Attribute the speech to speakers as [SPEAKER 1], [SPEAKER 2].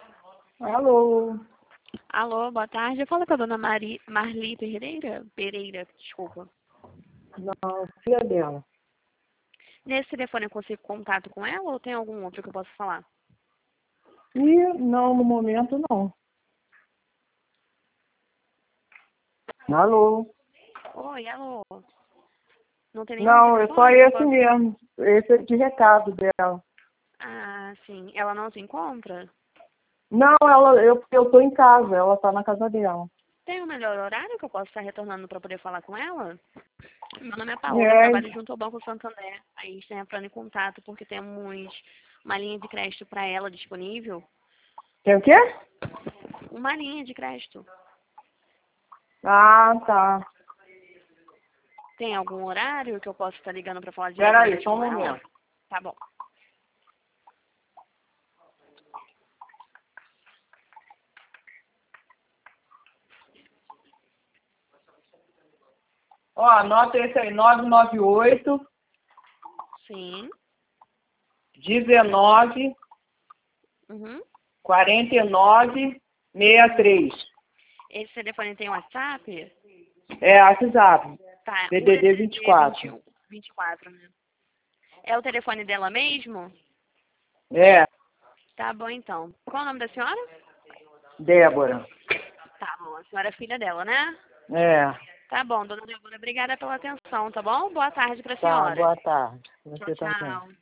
[SPEAKER 1] Alô?
[SPEAKER 2] Alô, boa tarde. Fala com a dona Marli Pereira, desculpa.
[SPEAKER 1] Não, filha dela.
[SPEAKER 2] Nesse telefone eu consigo contato com ela ou tem algum outro que eu possa falar?
[SPEAKER 1] E não, no momento não. Alô?
[SPEAKER 2] Oi, alô. Não tem nenhum
[SPEAKER 1] Não, é só
[SPEAKER 2] telefone que eu
[SPEAKER 1] esse
[SPEAKER 2] possa...
[SPEAKER 1] mesmo. Esse é de recado dela.
[SPEAKER 2] Ah, sim. Ela não se encontra?
[SPEAKER 1] Não, eu tô em casa, ela tá na casa dela.
[SPEAKER 2] Tem um melhor horário que eu possa estar retornando para poder falar com ela? Meu nome é Paola, eu
[SPEAKER 1] É,
[SPEAKER 2] trabalho junto ao Banco Santander. A gente está entrando em contato porque temos uma linha de crédito para ela disponível.
[SPEAKER 1] tem o quê?
[SPEAKER 2] Uma linha de crédito.
[SPEAKER 1] Ah, tá.
[SPEAKER 2] Tem algum horário que eu possa estar ligando para falar
[SPEAKER 1] Peraí,
[SPEAKER 2] diretamente
[SPEAKER 1] só um
[SPEAKER 2] com ela?
[SPEAKER 1] momento.
[SPEAKER 2] Tá bom.
[SPEAKER 1] Ó, anota esse aí, 998
[SPEAKER 2] Sim.
[SPEAKER 1] 19
[SPEAKER 2] Uhum.
[SPEAKER 1] 49 63.
[SPEAKER 2] Esse telefone tem WhatsApp?
[SPEAKER 1] É, WhatsApp.
[SPEAKER 2] Tá, o
[SPEAKER 1] DDD
[SPEAKER 2] DDD
[SPEAKER 1] 24.
[SPEAKER 2] 24, né? É o telefone dela mesmo?
[SPEAKER 1] É,
[SPEAKER 2] Tá bom, então. Qual o nome da senhora?
[SPEAKER 1] Débora.
[SPEAKER 2] Tá bom, a senhora é filha dela, né?
[SPEAKER 1] É,
[SPEAKER 2] Tá bom, dona Débora, obrigada pela atenção, tá bom? Boa tarde pra
[SPEAKER 1] tá,
[SPEAKER 2] senhora.
[SPEAKER 1] boa tarde.
[SPEAKER 2] Tchau,
[SPEAKER 1] Você também.
[SPEAKER 2] tchau.